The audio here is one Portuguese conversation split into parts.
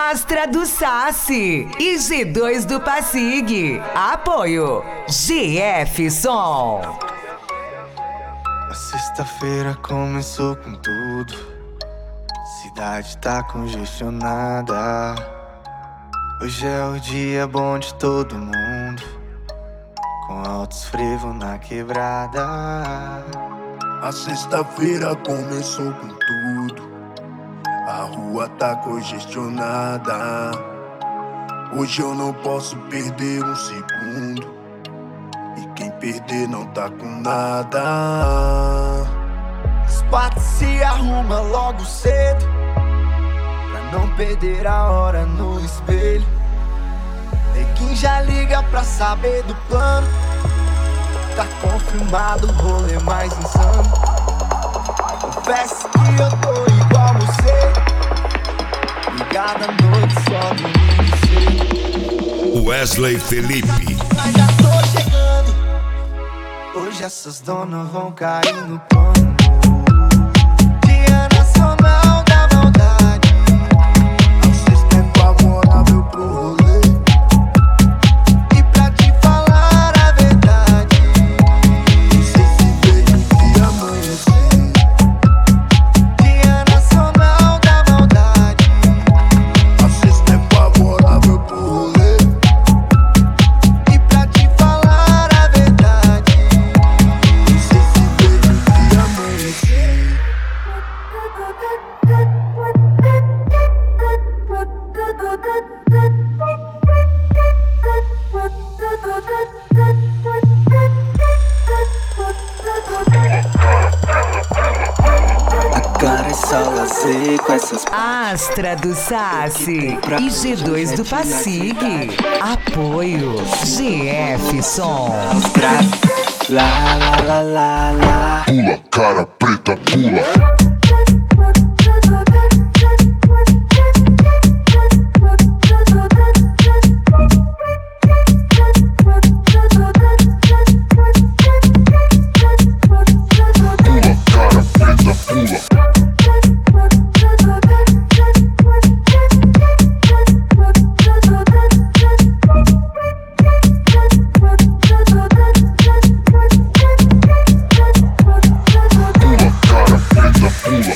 Astra do Sassi e G2 do Passig. Apoio GF Som. A sexta-feira começou com tudo. Cidade tá congestionada. Hoje é o dia bom de todo mundo, com altos frevos na quebrada. A sexta-feira começou com tudo. A rua tá congestionada. Hoje eu não posso perder um segundo, e quem perder não tá com nada. As partes se arruma logo cedo, pra não perder a hora no espelho. Neguinho já liga pra saber do plano. Tá confirmado o rolê mais insano. Confesso que eu tô igual você, ligado à noite só dormindo cedo. Wesley Felipe. Mas já tô chegando. Hoje essas donas vão cair no pano. Dia Nacional da Maldade. A sexta é favorável pro rolê. E pra te falar a verdade, Não sei se veio e amanhecer. Dia Nacional da Maldade. A sexta é favorável pro rolê. E pra te falar a verdade, Não sei se veio e amanhecer. Agora é só lazer com essas Astra do Sassi e G2 do Passig. Apoio GF Som. lá, lá, lá, lá, lá. Pula, cara preta, pula. Pula, cara preta, pula. Pula, cara preta, pula.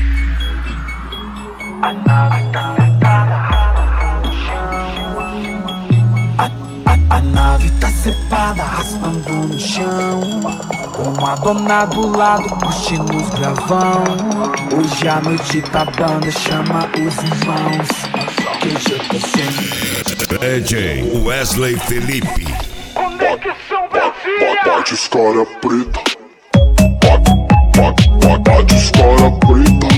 A nave tá cepada, raspando no chão. Uma dona do lado, curtindo os gravão. Hoje a noite da banda chama os irmãos, que já tá sem. DJ Wesley Felipe. Bate os cara preta. Bate os cara preta.